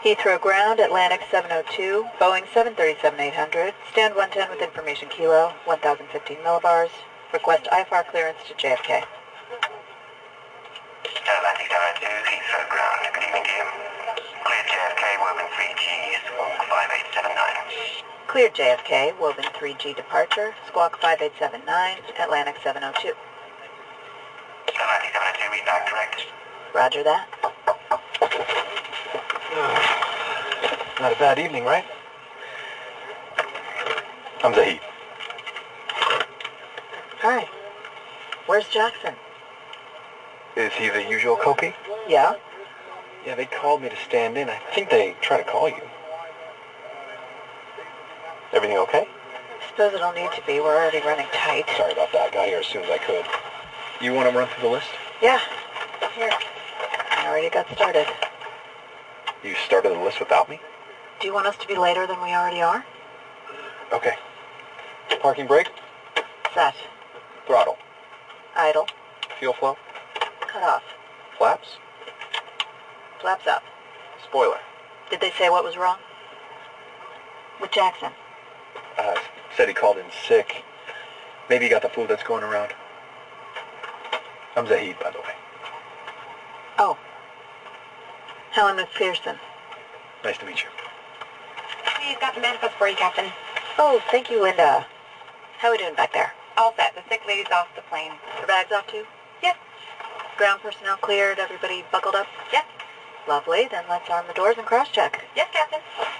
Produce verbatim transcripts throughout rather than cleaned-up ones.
Heathrow ground, Atlantic seven oh two, Boeing seven thirty-seven eight hundred, stand one ten with information kilo, one thousand fifteen millibars. Request I F R clearance to J F K. Atlantic seven oh two, Heathrow ground, good evening to you. Cleared J F K, Woburn three G, squawk five eight seven nine. Cleared J F K, Woburn three G departure, squawk five eight seven nine, Atlantic seven oh two. Atlantic seven oh two, read back direct. Roger that. Not a bad evening, right? I'm Zahid. Hi. Where's Jackson? Is he the usual Koki? Yeah? Yeah, they called me to stand in. I think they tried to call you. Everything okay? Suppose it'll need to be. We're already running tight. Sorry about that. Got here as soon as I could. You want to run through the list? Yeah. Here. I already got started. You started the list without me? Do you want us to be later than we already are? Okay. Parking brake? Set. Throttle. Idle. Fuel flow? Cut off. Flaps? Flaps up. Spoiler. Did they say what was wrong? With Jackson? Uh, said he called in sick. Maybe he got the flu that's going around. I'm Zahid, by the way. Oh. Helen McPherson. Nice to meet you. We've got the manifest for you, Captain. Oh, thank you, Linda. How are we doing back there? All set. The sick lady's off the plane. Her bags off too? Yes. Ground personnel cleared? Everybody buckled up? Yes. Lovely. Then let's arm the doors and cross-check. Yes, Captain.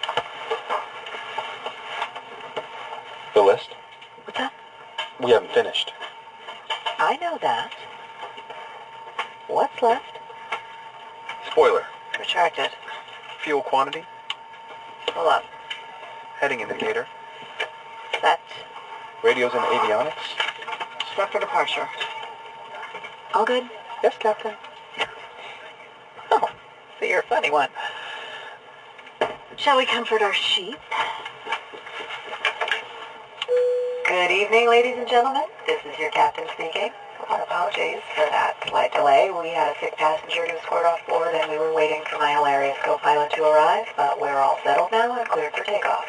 The list? What's that? We haven't finished. I know that. What's left? Spoiler. Retracted. Fuel quantity. Pull up. Heading indicator. Set. Radios and avionics. Set for departure. All good? Yes, Captain. Oh, so you're a funny one. Shall we comfort our sheep? Good evening, ladies and gentlemen. This is your captain speaking. Our apologies for that slight delay. We had a sick passenger to escort off board, and we were waiting for my hilarious co-pilot to arrive, but we're all settled now and cleared for takeoff.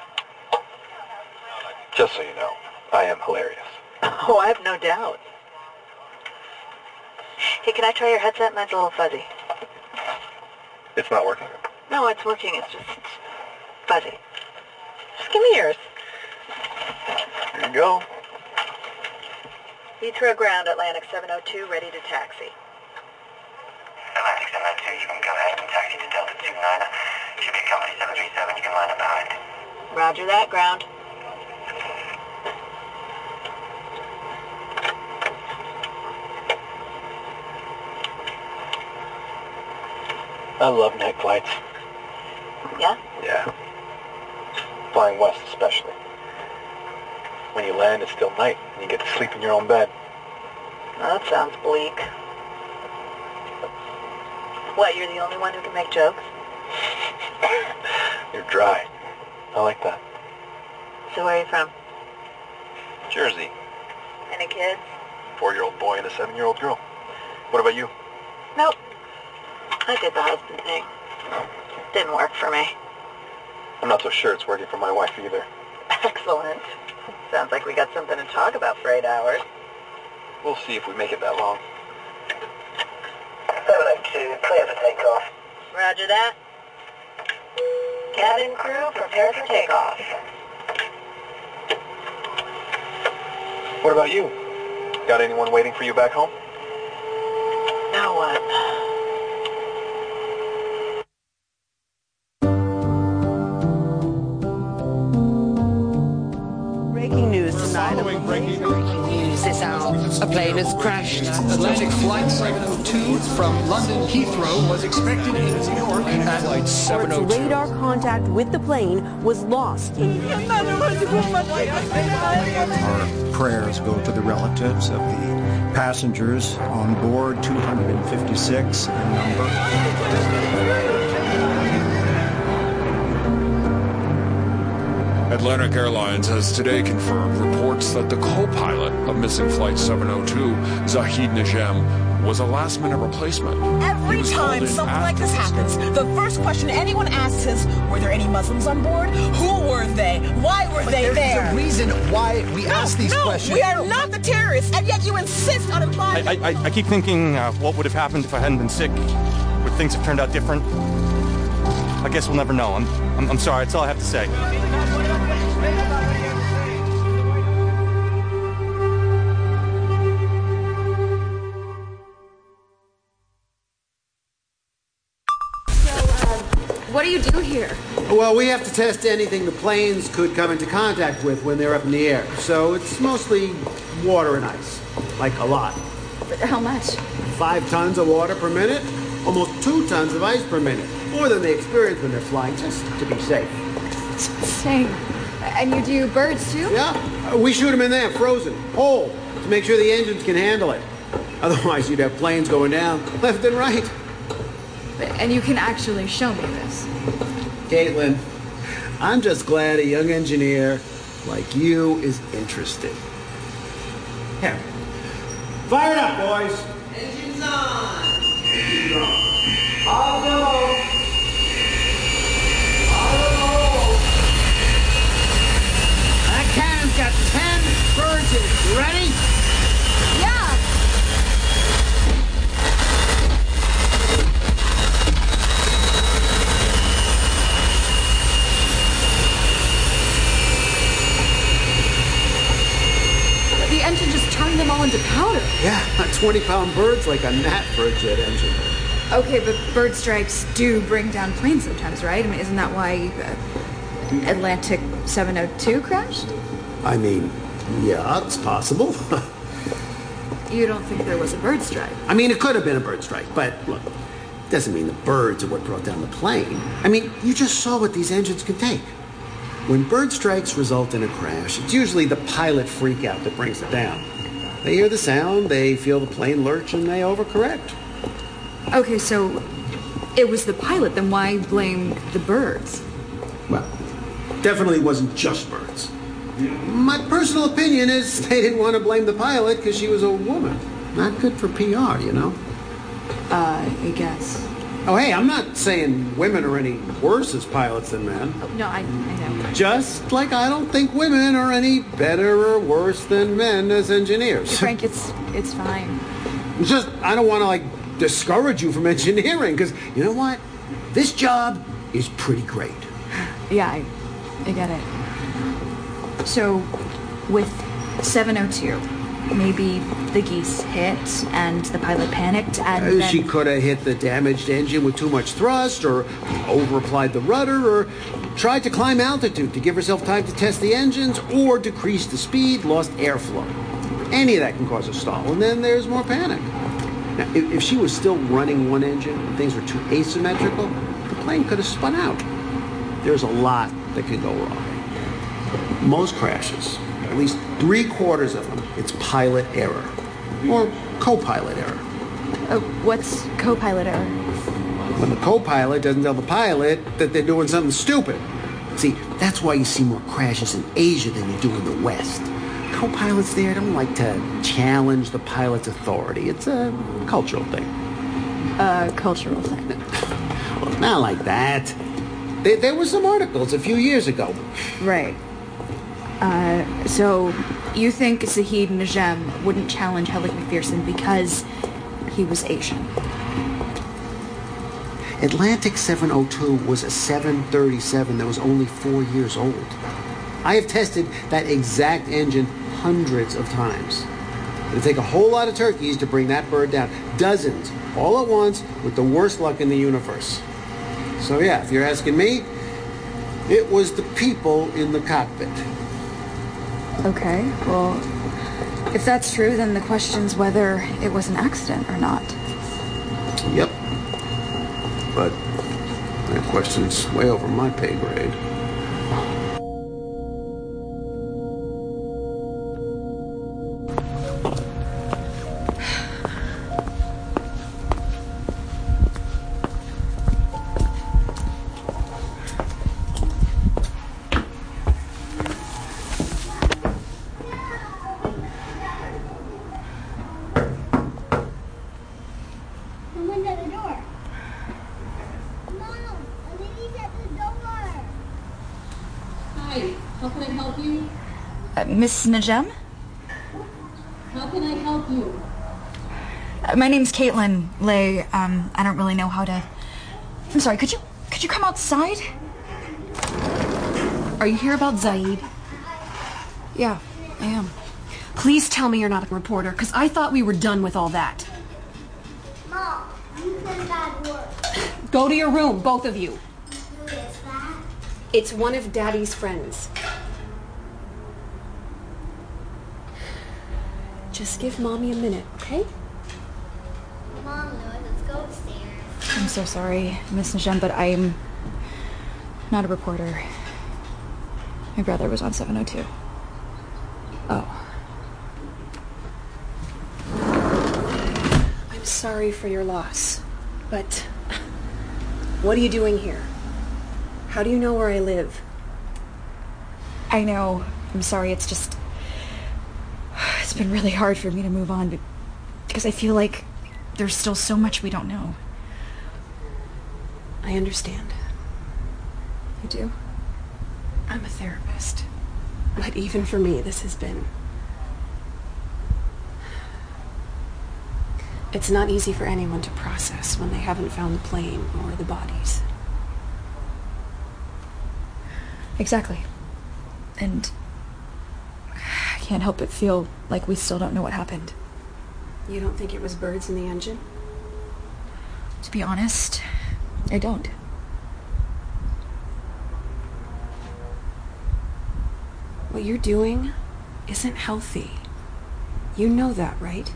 Just so you know, I am hilarious. Oh, I have no doubt. Hey, can I try your headset? Mine's a little fuzzy. It's not working. No, it's working. It's just fuzzy. Just give me yours. Here you go. Heathrow ground, Atlantic seven oh two, ready to taxi. Atlantic seven oh two, you can go ahead and taxi to Delta two niner. Should be a company seven three seven, you can line up behind. Roger that, ground. I love night flights. Yeah? Yeah. Flying west especially. When you land, it's still night, and you get to sleep in your own bed. Well, that sounds bleak. What, you're the only one who can make jokes? You're dry. I like that. So where are you from? Jersey. Any kids? Four-year-old boy and a seven-year-old girl. What about you? Nope. I did the husband thing. Didn't work for me. I'm not so sure it's working for my wife either. Excellent. Sounds like we got something to talk about for eight hours. We'll see if we make it that long. seven oh two, clear for takeoff. Roger that. Cabin crew, prepare for takeoff. What about you? Got anyone waiting for you back home? No one. Breaking news tonight. Following breaking news this hour. A plane has crashed. Atlantic Flight seven oh two from London Heathrow was expected in New York at Flight seven oh two. Radar contact with the plane was lost. Our prayers go to the relatives of the passengers on board, two hundred fifty-six in number. Atlantic Airlines has today confirmed reports that the co-pilot of missing Flight seven oh two, Zahid Najam, was a last-minute replacement. He Every was held time in something at like this happens, the first question anyone asks is, were there any Muslims on board? Who were they? Why were But they there's there? a reason why we no, ask these no, questions. we are not the terrorists, and yet you insist on implying... I, I, I keep thinking uh, what would have happened if I hadn't been sick. Would things have turned out different? I guess we'll never know. I'm, I'm, I'm sorry. That's all I have to say. What do you do here? Well, we have to test anything the planes could come into contact with when they're up in the air. So it's mostly water and ice. Like a lot. But how much? Five tons of water per minute. Almost two tons of ice per minute. More than they experience when they're flying, just to be safe. It's insane. And you do birds too? Yeah. Uh, we shoot them in there, frozen, whole, to make sure the engines can handle it. Otherwise, you'd have planes going down left and right. And you can actually show me this. Caitlin, I'm just glad a young engineer like you is interested. Here. Fire it up, boys. Engines on. Engines on. I'll go. I'll go. That cannon's got ten birds in it. You ready? Yeah. The engine just turned them all into powder. Yeah, twenty-pound birds like a gnat for a jet engine. Okay, but bird strikes do bring down planes sometimes, right? I mean, isn't that why uh, Atlantic seven oh two crashed? I mean, yeah, it's possible. You don't think there was a bird strike? I mean, it could have been a bird strike, but look, it doesn't mean the birds are what brought down the plane. I mean, you just saw what these engines can take. When bird strikes result in a crash, it's usually the pilot freak-out that brings it down. They hear the sound, they feel the plane lurch, and they overcorrect. Okay, so it was the pilot, then why blame the birds? Well, definitely wasn't just birds. My personal opinion is they didn't want to blame the pilot because she was a woman. Not good for P R, you know? Uh, I guess. Oh, hey, I'm not saying women are any worse as pilots than men. Oh, no, I, I know. Just like I don't think women are any better or worse than men as engineers. Frank, it's it's fine. It's just, I don't want to, like, discourage you from engineering, because, you know what? This job is pretty great. Yeah, I, I get it. So, with seven oh two, maybe the geese hit and the pilot panicked and Uh, then... She could have hit the damaged engine with too much thrust, or over-applied the rudder, or tried to climb altitude to give herself time to test the engines, or decrease the speed, lost airflow. Any of that can cause a stall, and then there's more panic. Now, if, if she was still running one engine and things were too asymmetrical, the plane could have spun out. There's a lot that could go wrong. Most crashes, at least three quarters of them, it's pilot error. Or co-pilot error. Uh, what's co-pilot error? When the co-pilot doesn't tell the pilot that they're doing something stupid. See, that's why you see more crashes in Asia than you do in the West. Co-pilots there don't like to challenge the pilot's authority. It's a cultural thing. A cultural thing. Well, not like that. There, there were some articles a few years ago. Right. Uh, so you think Zahid Najem wouldn't challenge Helig McPherson because he was Asian? Atlantic seven oh two was a seven thirty-seven that was only four years old. I have tested that exact engine hundreds of times. It'd take a whole lot of turkeys to bring that bird down. Dozens, all at once, with the worst luck in the universe. So yeah, if you're asking me, it was the people in the cockpit. Okay, well, if that's true, then the question's whether it was an accident or not. Yep. But that question's way over my pay grade. Hi, how can I help you? Uh, Miss Najem? How can I help you? Uh, my name's Caitlin Lay. Um, I don't really know how to... I'm sorry, could you could you come outside? Are you here about Zaid? Yeah, I am. Please tell me you're not a reporter, because I thought we were done with all that. Mom, you said bad words. Go to your room, both of you. Who is that? It's one of Daddy's friends. Just give Mommy a minute, okay? Mom, no, let's go upstairs. I'm so sorry, Miss Najem, but I'm not a reporter. My brother was on seven oh two. Oh. I'm sorry for your loss, but what are you doing here? How do you know where I live? I know. I'm sorry, it's just... It's been really hard for me to move on, but because I feel like there's still so much we don't know. I understand. You do? I'm a therapist. But even for me, this has been... It's not easy for anyone to process when they haven't found the plane or the bodies. Exactly. And I can't help but feel like we still don't know what happened. You don't think it was birds in the engine? To be honest, I don't. What you're doing isn't healthy. You know that, right?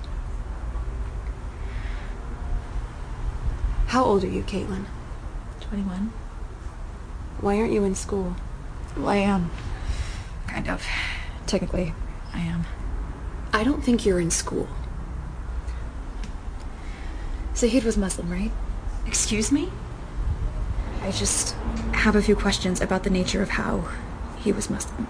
How old are you, Caitlin? twenty-one. Why aren't you in school? Well, I am. Kind of. Technically, I am. I don't think you're in school. Zahid was Muslim, right? Excuse me? I just have a few questions about the nature of how he was Muslim.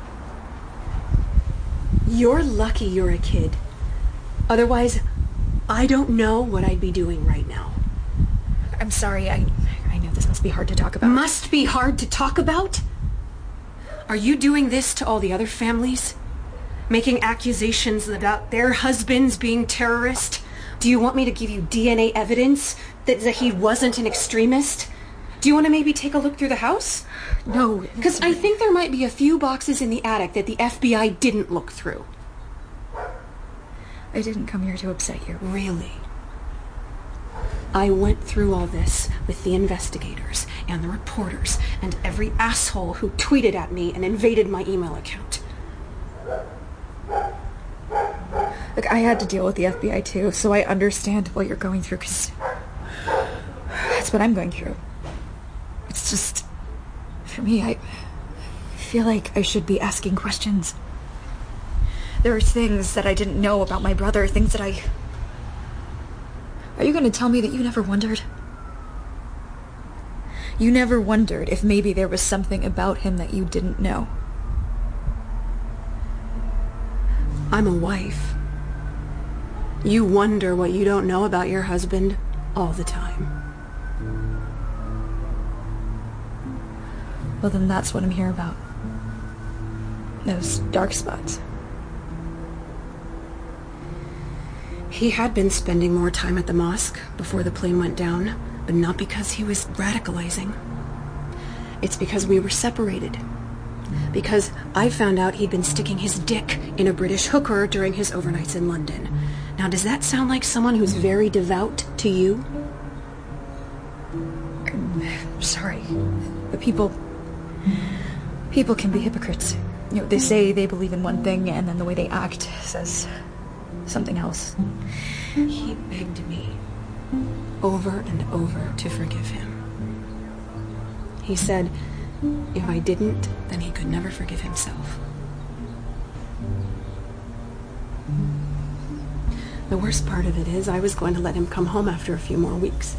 You're lucky you're a kid. Otherwise, I don't know what I'd be doing right now. I'm sorry, I, I know this must be hard to talk about. Must be hard to talk about? Are you doing this to all the other families? Making accusations about their husbands being terrorists? Do you want me to give you D N A evidence that Zahid wasn't an extremist? Do you want to maybe take a look through the house? No. Because I think there might be a few boxes in the attic that the F B I didn't look through. I didn't come here to upset you. Really? I went through all this with the investigators and the reporters and every asshole who tweeted at me and invaded my email account. Look, I had to deal with the F B I too, so I understand what you're going through, because that's what I'm going through. It's just, for me, I feel like I should be asking questions. There are things that I didn't know about my brother, things that I... Are you going to tell me that you never wondered? You never wondered if maybe there was something about him that you didn't know? I'm a wife. You wonder what you don't know about your husband all the time. Well, then that's what I'm here about. Those dark spots. He had been spending more time at the mosque before the plane went down, but not because he was radicalizing. It's because we were separated. Because I found out he'd been sticking his dick in a British hooker during his overnights in London. Now, does that sound like someone who's very devout to you? I'm sorry, but people... People can be hypocrites. You know, they say they believe in one thing, and then the way they act says something else. He begged me over and over to forgive him. He said if I didn't, then he could never forgive himself. The worst part of it is I was going to let him come home after a few more weeks.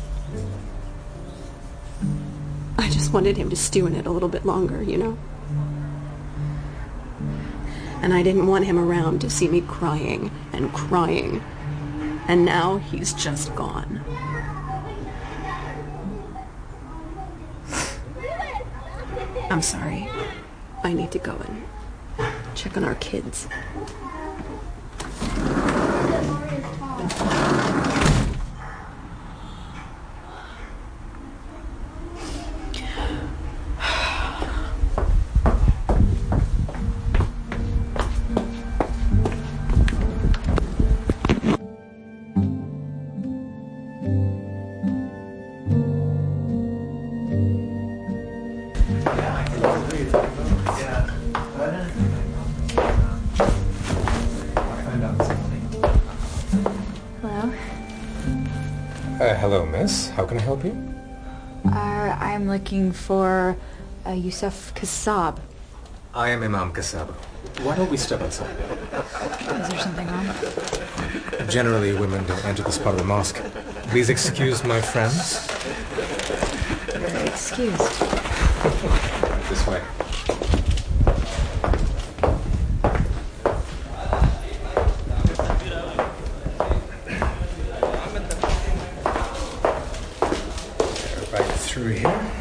I just wanted him to stew in it a little bit longer, you know? And I didn't want him around to see me crying and crying. And now he's just gone. I'm sorry. I need to go and check on our kids. Uh, hello, miss. How can I help you? Uh, I'm looking for uh, Yusuf Kassab. I am Imam Kassab. Why don't we step outside? Is there something wrong? Generally, women don't enter this part of the mosque. Please excuse my friends. You're excused. This way. Through here.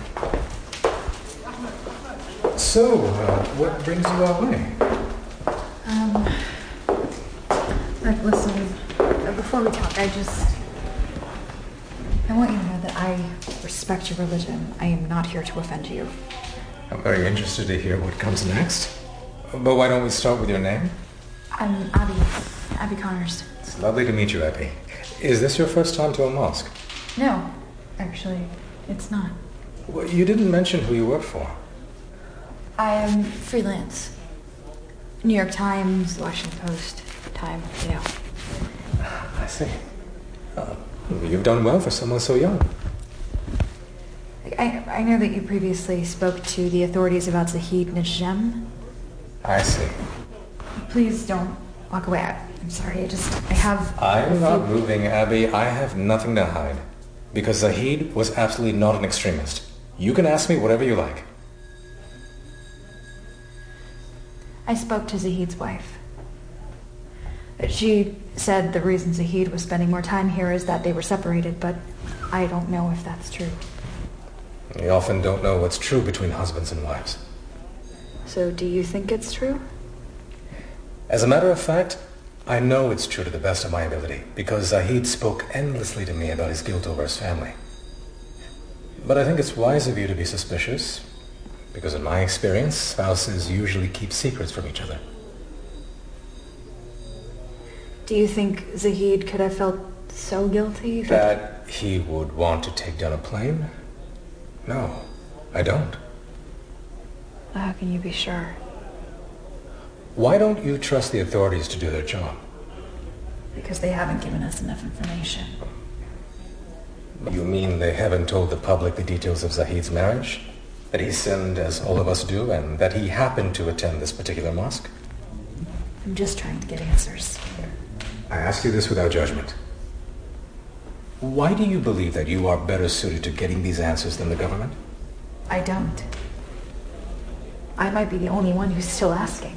So, uh, what brings you our way? Um, Rick, listen, uh, before we talk, I just, I want you to know that I respect your religion. I am not here to offend you. I'm very interested to hear what comes next. But why don't we start with your name? I'm Abby, Abby Connors. It's lovely to meet you, Abby. Is this your first time to a mosque? No, actually. It's not. Well, you didn't mention who you work for. I am freelance. New York Times, Washington Post, Time, you know. I see. Uh, you've done well for someone so young. I, I know that you previously spoke to the authorities about Zahid Najm. I see. Please don't walk away. I, I'm sorry, I just, I have... I'm not moving, Abby. I have nothing to hide. Because Zahid was absolutely not an extremist. You can ask me whatever you like. I spoke to Zahid's wife. She said the reason Zahid was spending more time here is that they were separated, but I don't know if that's true. We often don't know what's true between husbands and wives. So do you think it's true? As a matter of fact, I know it's true to the best of my ability, because Zahid spoke endlessly to me about his guilt over his family. But I think it's wise of you to be suspicious, because in my experience, spouses usually keep secrets from each other. Do you think Zahid could have felt so guilty that... that he would want to take down a plane? No, I don't. How can you be sure? Why don't you trust the authorities to do their job? Because they haven't given us enough information. You mean they haven't told the public the details of Zahid's marriage? That he sinned as all of us do, and that he happened to attend this particular mosque? I'm just trying to get answers. I ask you this without judgment. Why do you believe that you are better suited to getting these answers than the government? I don't. I might be the only one who's still asking.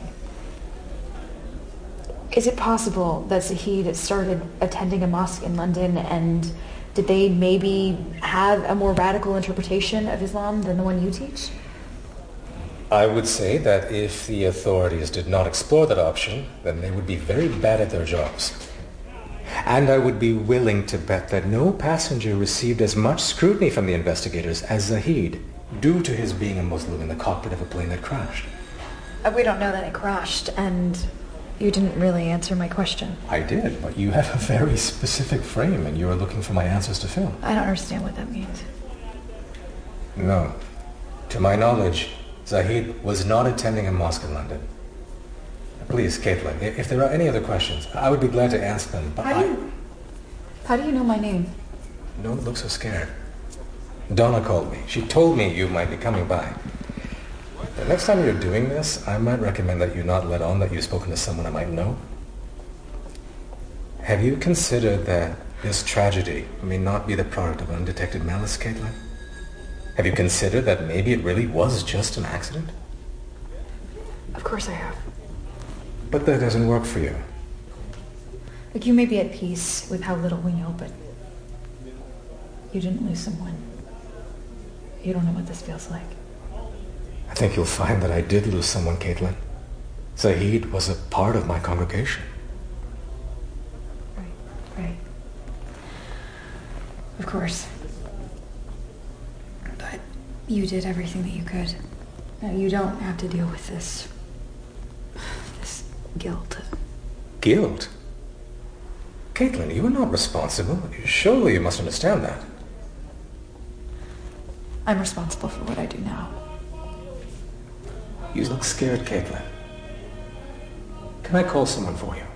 Is it possible that Zahid started attending a mosque in London, and did they maybe have a more radical interpretation of Islam than the one you teach? I would say that if the authorities did not explore that option, then they would be very bad at their jobs. And I would be willing to bet that no passenger received as much scrutiny from the investigators as Zahid, due to his being a Muslim in the cockpit of a plane that crashed. We don't know that it crashed, and you didn't really answer my question. I did, but you have a very specific frame, and you are looking for my answers to fill. I don't understand what that means. No. To my knowledge, Zahid was not attending a mosque in London. Please, Caitlin, if there are any other questions, I would be glad to answer them, but how do you, I... How do you know my name? Don't look so scared. Donna called me. She told me you might be coming by. The next time you're doing this, I might recommend that you not let on that you've spoken to someone I might know. Have you considered that this tragedy may not be the product of undetected malice, Caitlin? Have you considered that maybe it really was just an accident? Of course I have. But that doesn't work for you. Like, you may be at peace with how little we know, but you didn't lose someone. You don't know what this feels like. I think you'll find that I did lose someone, Caitlin. Zahid was a part of my congregation. Right, right. Of course. But you did everything that you could. Now, you don't have to deal with this... this guilt. Guilt? Caitlin, you are not responsible. Surely you must understand that. I'm responsible for what I do now. You look scared, Caitlin. Can I call someone for you?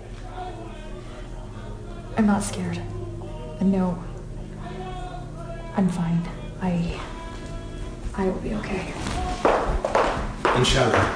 I'm not scared. No. I'm fine. I... I will be okay. Inshallah.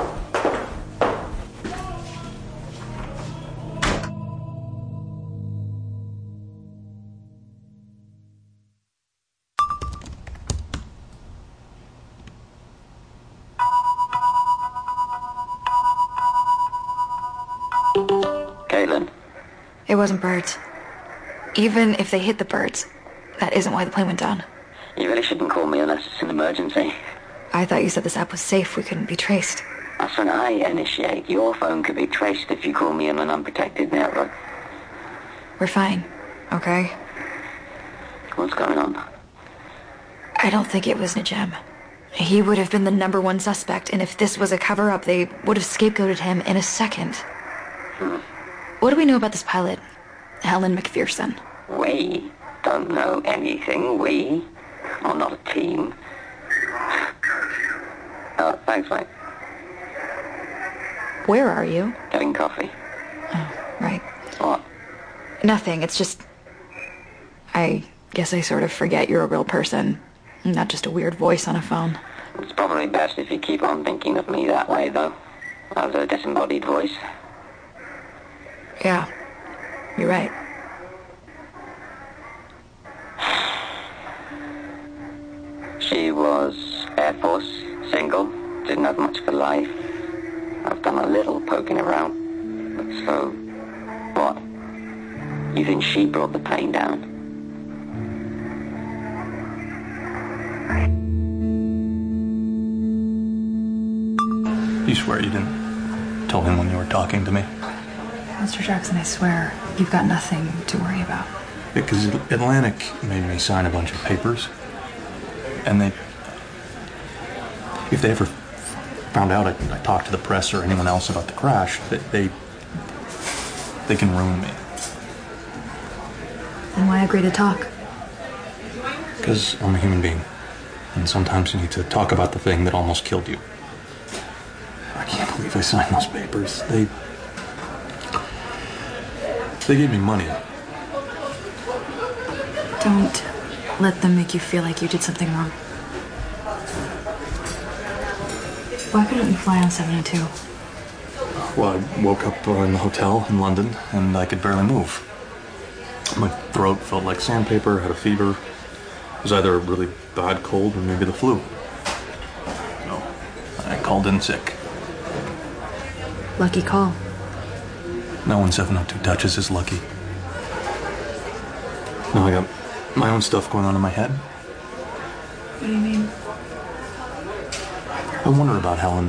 Caitlin? It wasn't birds. Even if they hit the birds, that isn't why the plane went down. You really shouldn't call me unless it's an emergency. I thought you said this app was safe. We couldn't be traced. That's when I initiate. Your phone could be traced if you call me on an unprotected network. We're fine, okay? What's going on? I don't think it was Najem. He would have been the number one suspect, and if this was a cover-up, they would have scapegoated him in a second. Hmm. What do we know about this pilot, Helen McPherson? We don't know anything. We are not a team. Oh, thanks, mate. Where are you? Getting coffee. Oh, right. What? Nothing. It's just... I guess I sort of forget you're a real person, not just a weird voice on a phone. It's probably best if you keep on thinking of me that way, though. As a disembodied voice. Yeah, you're right. She was Air Force, single, didn't have much for life. I've done a little poking around. But so, what? You think she brought the plane down? You swear you didn't tell him when you were talking to me? Mister Jackson, I swear, you've got nothing to worry about. Because Atlantic made me sign a bunch of papers. And they... If they ever found out I, I talked to the press or anyone else about the crash, they... They, they can ruin me. Then why agree to talk? Because I'm a human being. And sometimes you need to talk about the thing that almost killed you. I can't believe I signed those papers. They... They gave me money. Don't let them make you feel like you did something wrong. Why couldn't you fly on seven oh two? Well, I woke up in the hotel in London, and I could barely move. My throat felt like sandpaper, had a fever. It was either a really bad cold or maybe the flu. No, I called in sick. Lucky call. No one seven oh two touches is lucky. No, I got my own stuff going on in my head. What do you mean? I wonder about Helen.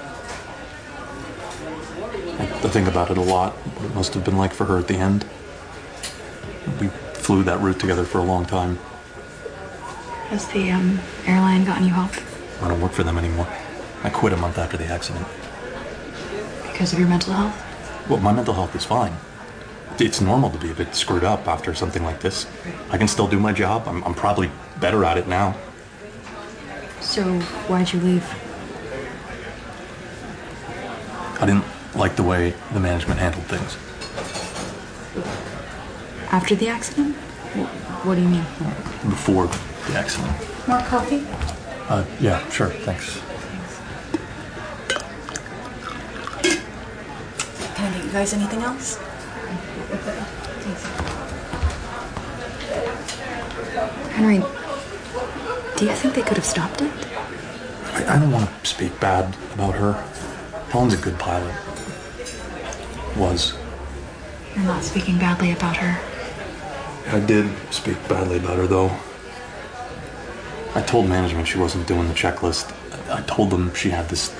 I, I think about it a lot, what it must have been like for her at the end. We flew that route together for a long time. Has the um, airline gotten you help? I don't work for them anymore. I quit a month after the accident. Because of your mental health? Well, my mental health is fine. It's normal to be a bit screwed up after something like this. I can still do my job. I'm, I'm probably better at it now. So, why'd you leave? I didn't like the way the management handled things. After the accident? What do you mean? Before the accident. More coffee? Uh, yeah, sure, thanks. Can I get you guys anything else? Henry, do you think they could have stopped it? I, I don't want to speak bad about her. Helen's a good pilot. Was. You're not speaking badly about her. I did speak badly about her, though. I told management she wasn't doing the checklist. I told them she had this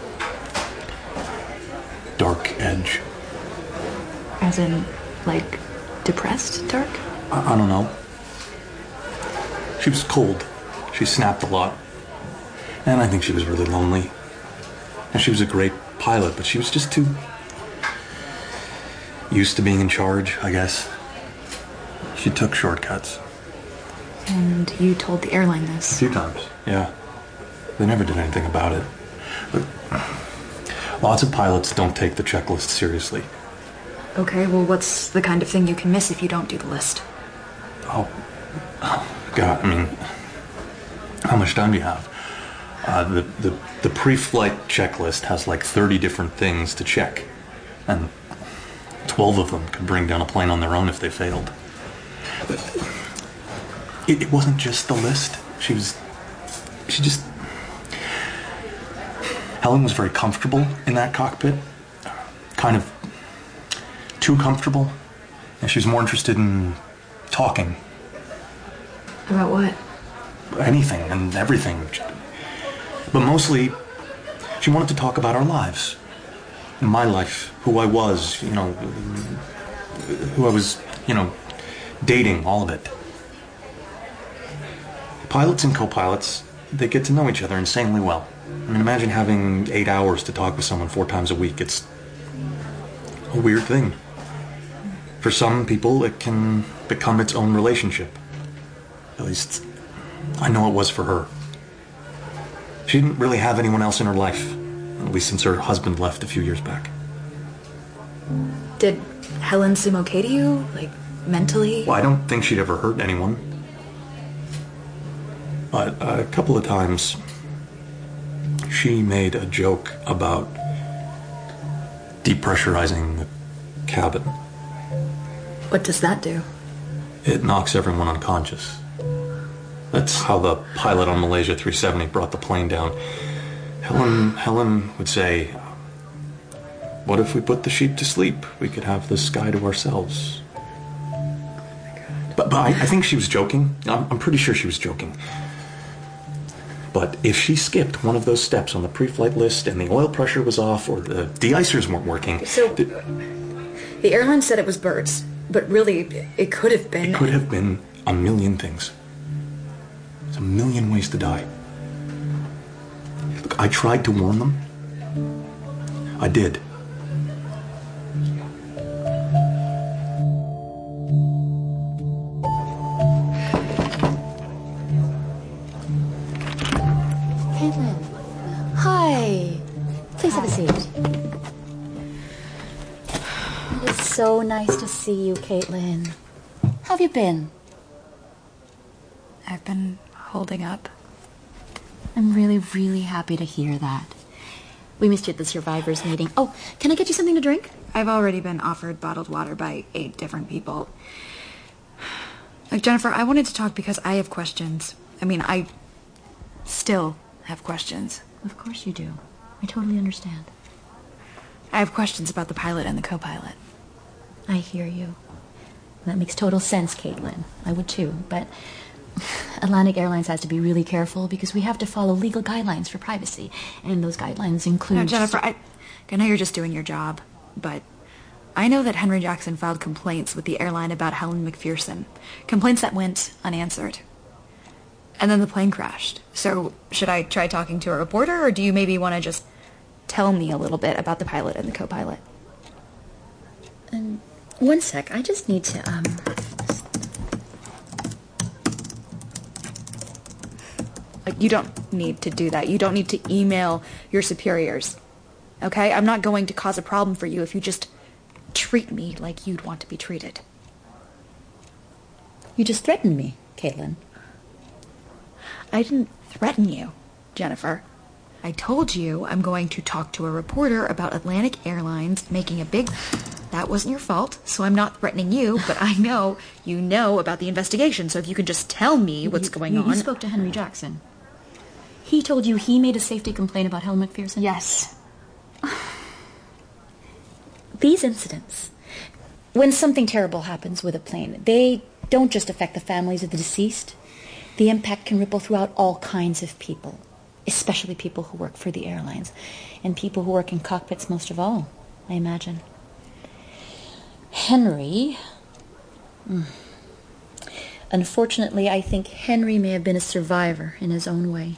dark edge. As in, like, depressed dark? I, I don't know. She was cold. She snapped a lot. And I think she was really lonely. And she was a great pilot, but she was just too used to being in charge, I guess. She took shortcuts. And you told the airline this? A few times, yeah. They never did anything about it. But lots of pilots don't take the checklist seriously. Okay, well, what's the kind of thing you can miss if you don't do the list? Oh, oh God, I mean, how much time do you have? Uh, the, the, the pre-flight checklist has like thirty different things to check. And twelve of them could bring down a plane on their own if they failed. But it, it wasn't just the list. She was... She just... Helen was very comfortable in that cockpit. Kind of too comfortable. And she was more interested in talking. About what? Anything and everything. But mostly, she wanted to talk about our lives. My life, who I was, you know, who I was, you know, dating, all of it. Pilots and co-pilots, they get to know each other insanely well. I mean, imagine having eight hours to talk with someone four times a week. It's a weird thing. For some people, it can become its own relationship. At least, I know it was for her. She didn't really have anyone else in her life, at least since her husband left a few years back. Did Helen seem okay to you? Like, mentally? Well, I don't think she'd ever hurt anyone. But a couple of times, she made a joke about depressurizing the cabin. What does that do? It knocks everyone unconscious. That's how the pilot on Malaysia three seventy brought the plane down. Helen, Helen would say, what if we put the sheep to sleep? We could have the sky to ourselves. But, but I, I think she was joking. I'm, I'm pretty sure she was joking. But if she skipped one of those steps on the pre-flight list and the oil pressure was off or the de-icers weren't working... So, the, the airline said it was birds, but really, it could have been... It could have been a million things. There's a million ways to die. Look, I tried to warn them. I did. Caitlin. Hi. Please have a seat. It is so nice to see you, Caitlin. How have you been? I've been holding up. I'm really, really happy to hear that. We missed you at the survivors meeting. Oh, can I get you something to drink? I've already been offered bottled water by eight different people. Like, Jennifer, I wanted to talk because I have questions. I mean, I still have questions. Of course you do. I totally understand. I have questions about the pilot and the co-pilot. I hear you. That makes total sense, Caitlin. I would too, but Atlantic Airlines has to be really careful because we have to follow legal guidelines for privacy, and those guidelines include... No, Jennifer, I, I know you're just doing your job, but I know that Henry Jackson filed complaints with the airline about Helen McPherson. Complaints that went unanswered. And then the plane crashed. So, should I try talking to a reporter, or do you maybe want to just tell me a little bit about the pilot and the co-pilot? Um, one sec, I just need to, um... Like, you don't need to do that. You don't need to email your superiors. Okay? I'm not going to cause a problem for you if you just treat me like you'd want to be treated. You just threatened me, Caitlin. I didn't threaten you, Jennifer. I told you I'm going to talk to a reporter about Atlantic Airlines making a big... That wasn't your fault, so I'm not threatening you, but I know you know about the investigation, so if you can just tell me what's you, going you, on... You spoke to Henry Jackson. He told you he made a safety complaint about Helen McPherson? Yes. These incidents, when something terrible happens with a plane, they don't just affect the families of the deceased. The impact can ripple throughout all kinds of people, especially people who work for the airlines, and people who work in cockpits most of all, I imagine. Henry... Mm. Unfortunately, I think Henry may have been a survivor in his own way.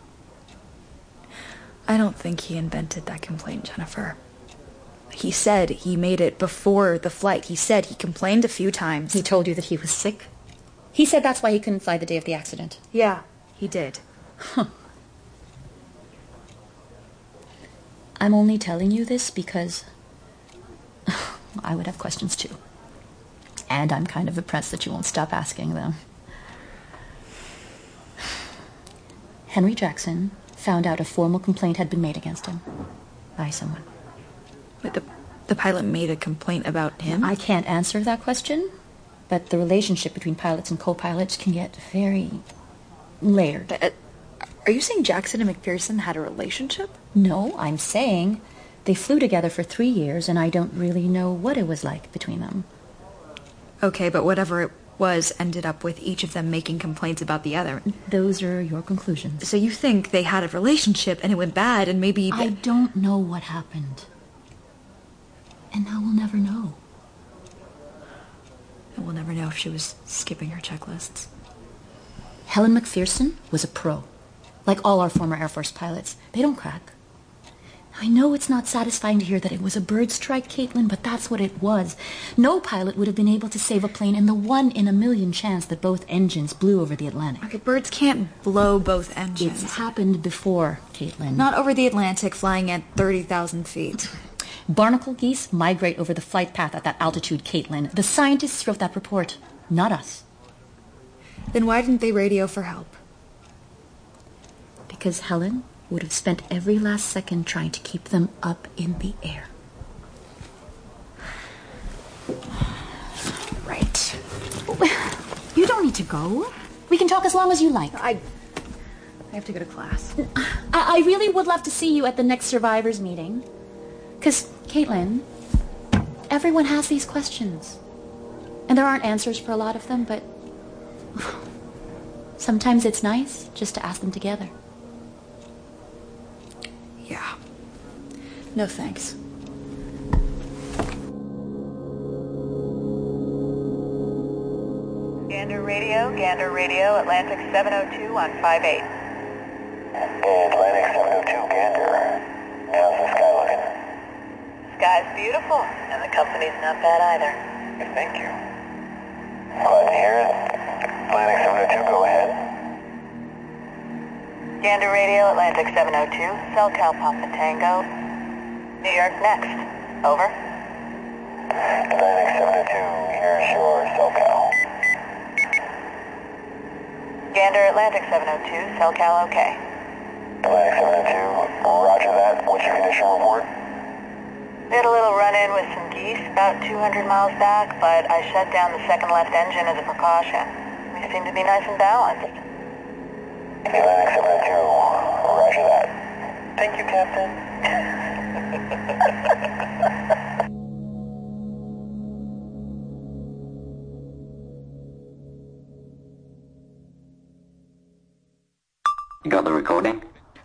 I don't think he invented that complaint, Jennifer. He said he made it before the flight. He said he complained a few times. He told you that he was sick? He said that's why he couldn't fly the day of the accident. Yeah, he did. Huh. I'm only telling you this because I would have questions too. And I'm kind of impressed that you won't stop asking them. Henry Jackson found out a formal complaint had been made against him by someone. Wait, the, the pilot made a complaint about him? I can't answer that question, but the relationship between pilots and co-pilots can get very layered. Uh, are you saying Jackson and McPherson had a relationship? No, I'm saying they flew together for three years, and I don't really know what it was like between them. Okay, but whatever it was ended up with each of them making complaints about the other. Those are your conclusions. So you think they had a relationship and it went bad and maybe... I don't know what happened. And now we'll never know. And we'll never know if she was skipping her checklists. Helen McPherson was a pro. Like all our former Air Force pilots. They don't crack. I know it's not satisfying to hear that it was a bird strike, Caitlin, but that's what it was. No pilot would have been able to save a plane in the one in a million chance that both engines blew over the Atlantic. Okay, birds can't blow both engines. It's happened before, Caitlin. Not over the Atlantic, flying at thirty thousand feet. Barnacle geese migrate over the flight path at that altitude, Caitlin. The scientists wrote that report, not us. Then why didn't they radio for help? Because Helen would have spent every last second trying to keep them up in the air. Right. You don't need to go. We can talk as long as you like. I... I have to go to class. I, I really would love to see you at the next survivors meeting. Because, Caitlin, everyone has these questions. And there aren't answers for a lot of them, but sometimes it's nice just to ask them together. Yeah. No thanks. Gander Radio, Gander Radio, Atlantic seven oh two on five eight. Atlantic seven oh two, Gander. How's the sky looking? Sky's beautiful, and the company's not bad either. Thank you. Glad to hear it. Atlantic seven oh two, go ahead. Gander Radio, Atlantic seven oh two, SoCal Papa Tango. New York next. Over. Atlantic seven oh two, here's your SoCal. Gander, Atlantic seven oh two, SoCal okay. Atlantic seven oh two, roger that. What's your condition report? We had a little run-in with some geese about two hundred miles back, but I shut down the second left engine as a precaution. We seem to be nice and balanced. Atlantic seven oh two, roger that. Thank you, Captain. You got the recording?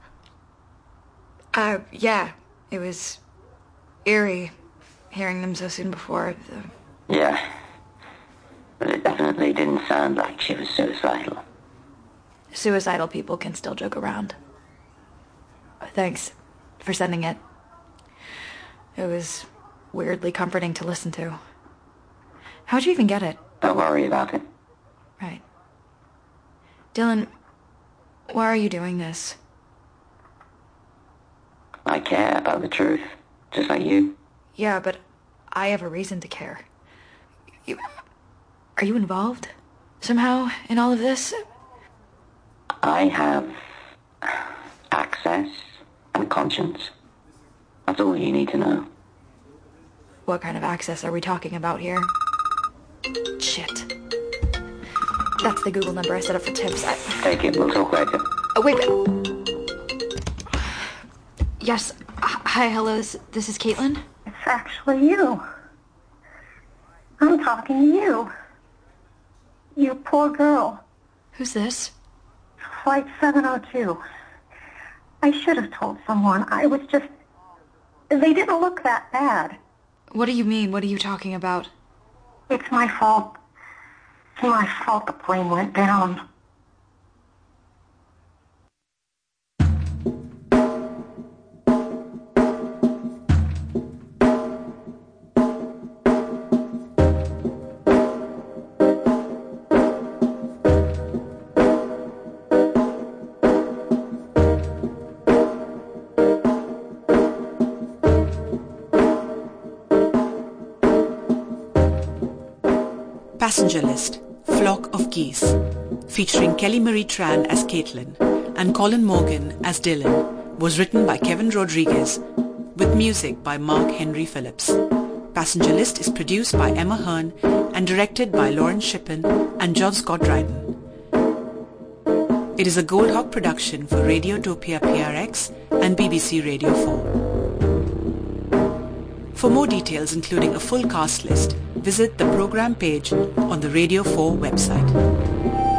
Uh, yeah. It was eerie hearing them so soon before. The... Yeah. But it definitely didn't sound like she was suicidal. Suicidal people can still joke around. Thanks for sending it. It was weirdly comforting to listen to. How'd you even get it? Don't worry about it. Right. Dylan, why are you doing this? I care about the truth, just like you. Yeah, but I have a reason to care. You, are you involved somehow in all of this? I have access and conscience. That's all you need to know. What kind of access are we talking about here? Shit. That's the Google number I set up for tips. I... Take it, we'll talk later. Oh, wait, wait. Yes. Hi, hello, this, this is Caitlin. It's actually you. I'm talking to you. You poor girl. Who's this? Flight seven oh two. I should have told someone. I was just... They didn't look that bad. What do you mean? What are you talking about? It's my fault. It's my fault the plane went down. Passenger List, Flock of Geese, featuring Kelly Marie Tran as Caitlin and Colin Morgan as Dylan, was written by Kevin Rodriguez, with music by Mark Henry Phillips. Passenger List is produced by Emma Hearn and directed by Lauren Shippen and John Scott Dryden. It is a Goldhawk production for Radiotopia P R X and B B C Radio four. For more details, including a full cast list, visit the program page on the Radio four website.